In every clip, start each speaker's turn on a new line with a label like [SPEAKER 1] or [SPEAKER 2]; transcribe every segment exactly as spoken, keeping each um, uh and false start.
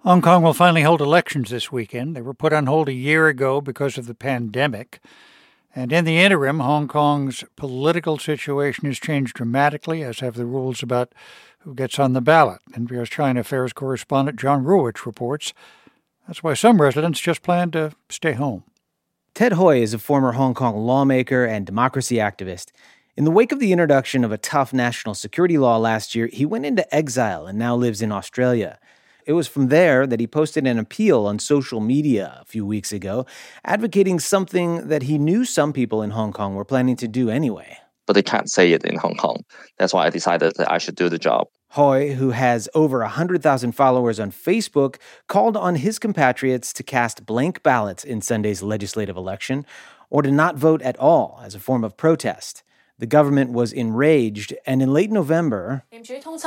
[SPEAKER 1] Hong Kong will finally hold elections this weekend. They were put on hold a year ago because of the pandemic. And in the interim, Hong Kong's political situation has changed dramatically, as have the rules about who gets on the ballot. N P R's China Affairs correspondent John Ruwitch reports that's why some residents just plan to stay home.
[SPEAKER 2] Ted Hui is a former Hong Kong lawmaker and democracy activist. In the wake of the introduction of a tough national security law last year, he went into exile and now lives in Australia. It was from there that he posted an appeal on social media a few weeks ago, advocating something that he knew some people in Hong Kong were planning to do anyway.
[SPEAKER 3] But they can't say it in Hong Kong. That's why I decided that I should do the job.
[SPEAKER 2] Hui, who has over one hundred thousand followers on Facebook, called on his compatriots to cast blank ballots in Sunday's legislative election or to not vote at all as a form of protest. The government was enraged, and in late November, a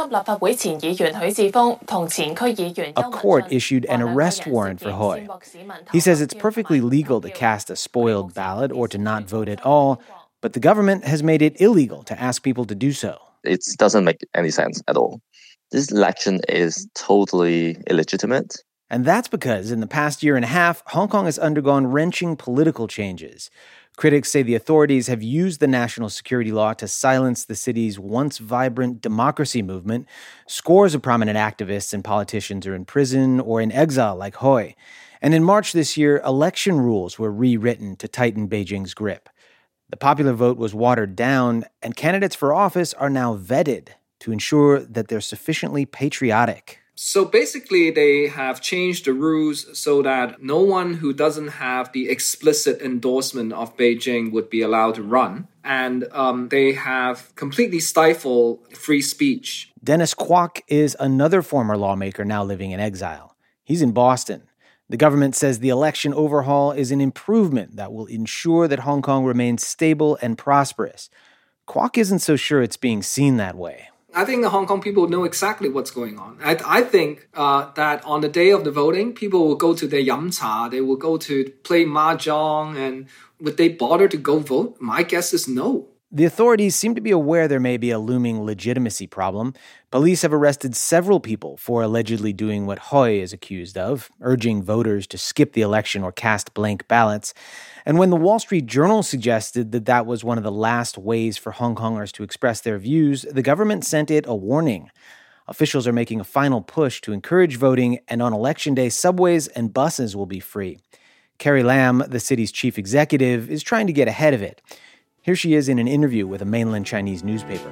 [SPEAKER 2] court issued an arrest warrant for Hui. He says it's perfectly legal to cast a spoiled ballot or to not vote at all, but the government has made it illegal to ask people to do so.
[SPEAKER 3] It doesn't make any sense at all. This election is totally illegitimate.
[SPEAKER 2] And that's because in the past year and a half, Hong Kong has undergone wrenching political changes. Critics say the authorities have used the national security law to silence the city's once vibrant democracy movement. Scores of prominent activists and politicians are in prison or in exile like Hui. And in March this year, election rules were rewritten to tighten Beijing's grip. The popular vote was watered down, and candidates for office are now vetted to ensure that they're sufficiently patriotic.
[SPEAKER 4] So basically, they have changed the rules so that no one who doesn't have the explicit endorsement of Beijing would be allowed to run. And um, they have completely stifled free speech.
[SPEAKER 2] Dennis Kwok is another former lawmaker now living in exile. He's in Boston. The government says the election overhaul is an improvement that will ensure that Hong Kong remains stable and prosperous. Kwok isn't so sure it's being seen that way.
[SPEAKER 4] I think the Hong Kong people know exactly what's going on. I, I think uh, that on the day of the voting, people will go to their yum cha, they will go to play mahjong, and would they bother to go vote? My guess is no.
[SPEAKER 2] The authorities seem to be aware there may be a looming legitimacy problem. Police have arrested several people for allegedly doing what Hui is accused of, urging voters to skip the election or cast blank ballots. And when the Wall Street Journal suggested that that was one of the last ways for Hong Kongers to express their views, the government sent it a warning. Officials are making a final push to encourage voting, and on Election Day, subways and buses will be free. Carrie Lam, the city's chief executive, is trying to get ahead of it. Here she is in an interview with a mainland Chinese newspaper.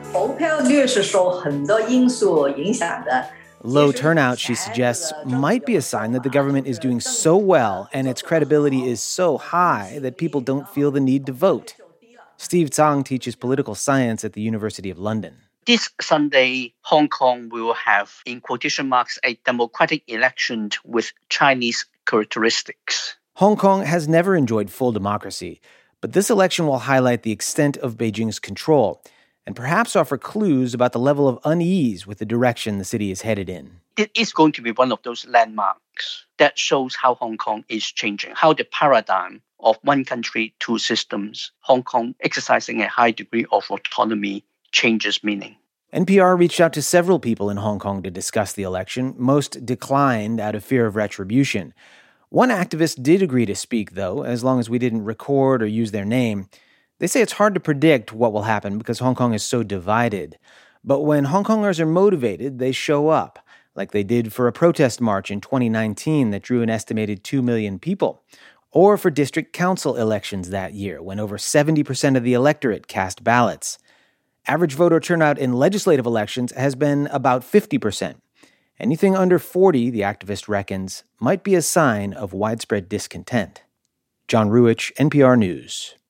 [SPEAKER 2] Low turnout, she suggests, might be a sign that the government is doing so well and its credibility is so high that people don't feel the need to vote. Steve Tsang teaches political science at the University of London.
[SPEAKER 5] This Sunday, Hong Kong will have, in quotation marks, a democratic election with Chinese characteristics.
[SPEAKER 2] Hong Kong has never enjoyed full democracy, but this election will highlight the extent of Beijing's control and perhaps offer clues about the level of unease with the direction the city is headed in.
[SPEAKER 5] It is going to be one of those landmarks that shows how Hong Kong is changing, how the paradigm of one country, two systems, Hong Kong exercising a high degree of autonomy, changes meaning.
[SPEAKER 2] N P R reached out to several people in Hong Kong to discuss the election. Most declined out of fear of retribution. One activist did agree to speak, though, as long as we didn't record or use their name. They say it's hard to predict what will happen because Hong Kong is so divided. But when Hong Kongers are motivated, they show up, like they did for a protest march in twenty nineteen that drew an estimated two million people, or for district council elections that year, when over seventy percent of the electorate cast ballots. Average voter turnout in legislative elections has been about fifty percent. Anything under forty, the activist reckons, might be a sign of widespread discontent. John Ruwitch, N P R News.